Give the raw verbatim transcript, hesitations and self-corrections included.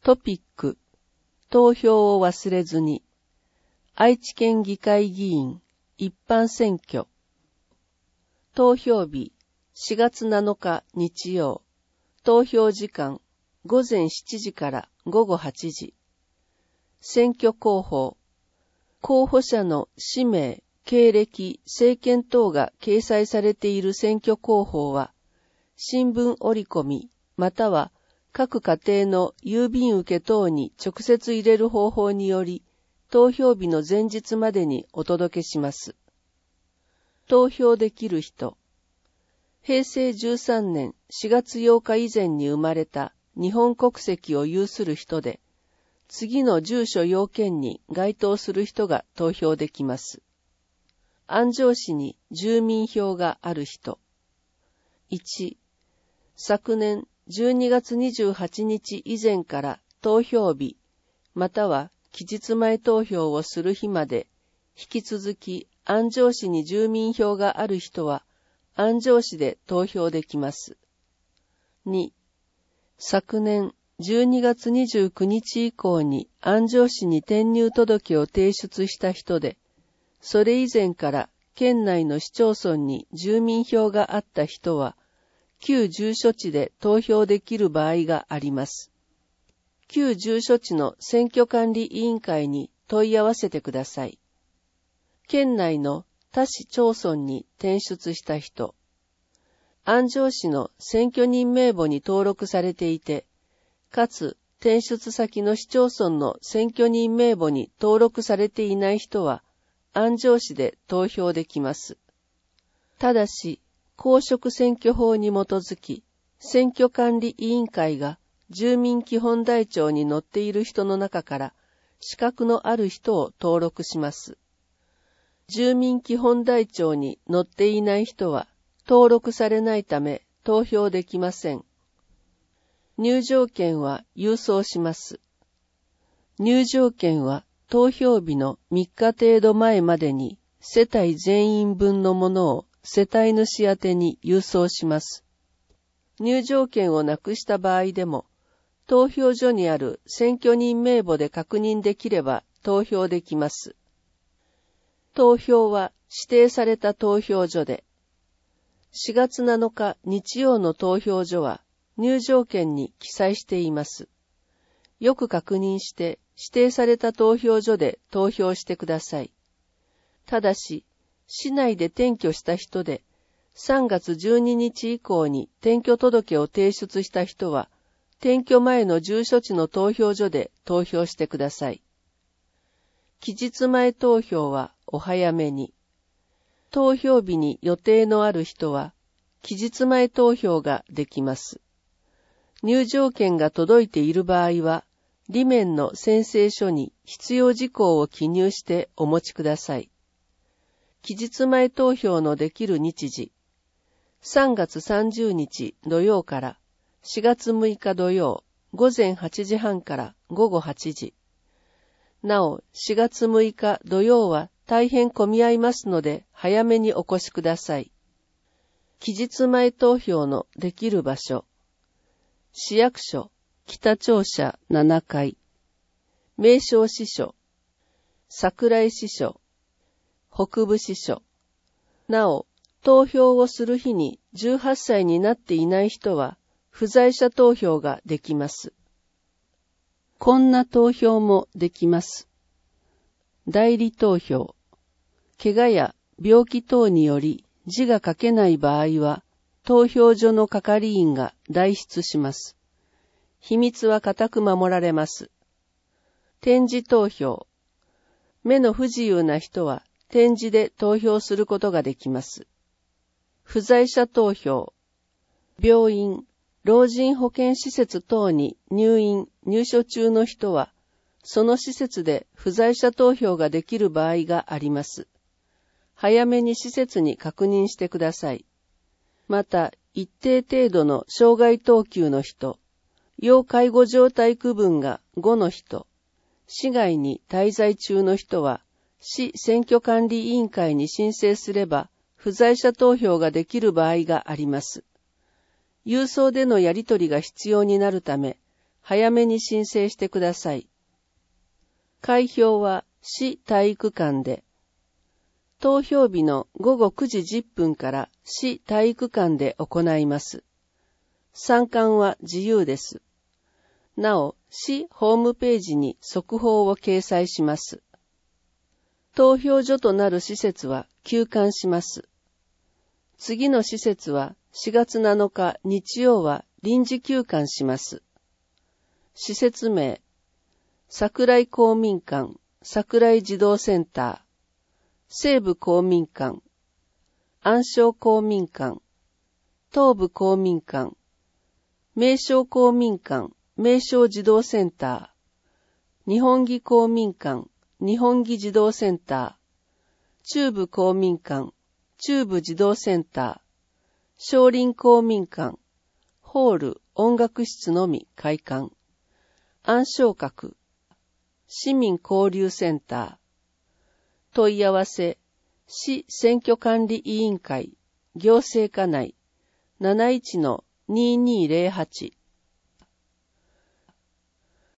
トピック、投票を忘れずに。愛知県議会議員一般選挙。投票日しがつなのか日曜。投票時間ごぜんしちじからごごはちじ。選挙公報。候補者の氏名、経歴、政見等が掲載されている選挙公報は、新聞折り込み、または各家庭の郵便受け等に直接入れる方法により、投票日の前日までにお届けします。投票できる人。へいせいじゅうさんねんしがつようか以前に生まれた日本国籍を有する人で、次の住所要件に該当する人が投票できます。安城市に住民票がある人。いち、昨年じゅうにがつにじゅうはちにち以前から投票日、または期日前投票をする日まで、引き続き安城市に住民票がある人は、安城市で投票できます。に、昨年じゅうにがつにじゅうくにち以降に安城市に転入届を提出した人で、それ以前から県内の市町村に住民票があった人は、旧住所地で投票できる場合があります。旧住所地の選挙管理委員会に問い合わせてください。県内の他市町村に転出した人。安城市の選挙人名簿に登録されていて、かつ転出先の市町村の選挙人名簿に登録されていない人は、安城市で投票できます。ただし、公職選挙法に基づき、選挙管理委員会が住民基本台帳に載っている人の中から資格のある人を登録します。住民基本台帳に載っていない人は登録されないため投票できません。入場券は郵送します。入場券は投票日のみっか程度前までに世帯全員分のものを世帯主宛てに郵送します。入場券をなくした場合でも、投票所にある選挙人名簿で確認できれば投票できます。投票は指定された投票所で、しがつなのか日曜の投票所は入場券に記載しています。よく確認して指定された投票所で投票してください。ただし、市内で転居した人で、さんがつじゅうににち以降に転居届を提出した人は、転居前の住所地の投票所で投票してください。期日前投票はお早めに。投票日に予定のある人は、期日前投票ができます。入場券が届いている場合は、裏面の宣誓書に必要事項を記入してお持ちください。期日前投票のできる日時、さんがつさんじゅうにち土曜からしがつむいか土曜ごぜんはちじはんからごごはちじ。なお、しがつむいか土曜は大変混み合いますので早めにお越しください。期日前投票のできる場所、市役所北庁舎ななかい、名称支所、桜井支所、北部支所。なお、投票をする日にじゅうはっさいになっていない人は、不在者投票ができます。こんな投票もできます。代理投票。怪我や病気等により字が書けない場合は、投票所の係員が代筆します。秘密は固く守られます。点字投票。目の不自由な人は点字で投票することができます。不在者投票。病院、老人保健施設等に入院・入所中の人は、その施設で不在者投票ができる場合があります。早めに施設に確認してください。また、一定程度の障害等級の人、要介護状態区分がごの人、市外に滞在中の人は、市選挙管理委員会に申請すれば、不在者投票ができる場合があります。郵送でのやり取りが必要になるため、 早めに申請してください。開票は市体育館で、投票日のごごくじじゅっぷんから市体育館で行います。参観は自由です。なお、市ホームページに速報を掲載します。投票所となる施設は休館します。次の施設はしがつなのか日曜は臨時休館します。施設名、桜井公民館、桜井児童センター、西部公民館、安昌公民館、東部公民館、名称公民館、名称児童センター、日本木公民館、日本木児童センター、中部公民館、中部児童センター、少林公民館、ホール、音楽室のみ開館、暗唱閣、市民交流センター、問い合わせ、市選挙管理委員会、行政課内、なないちのにーにーぜろはち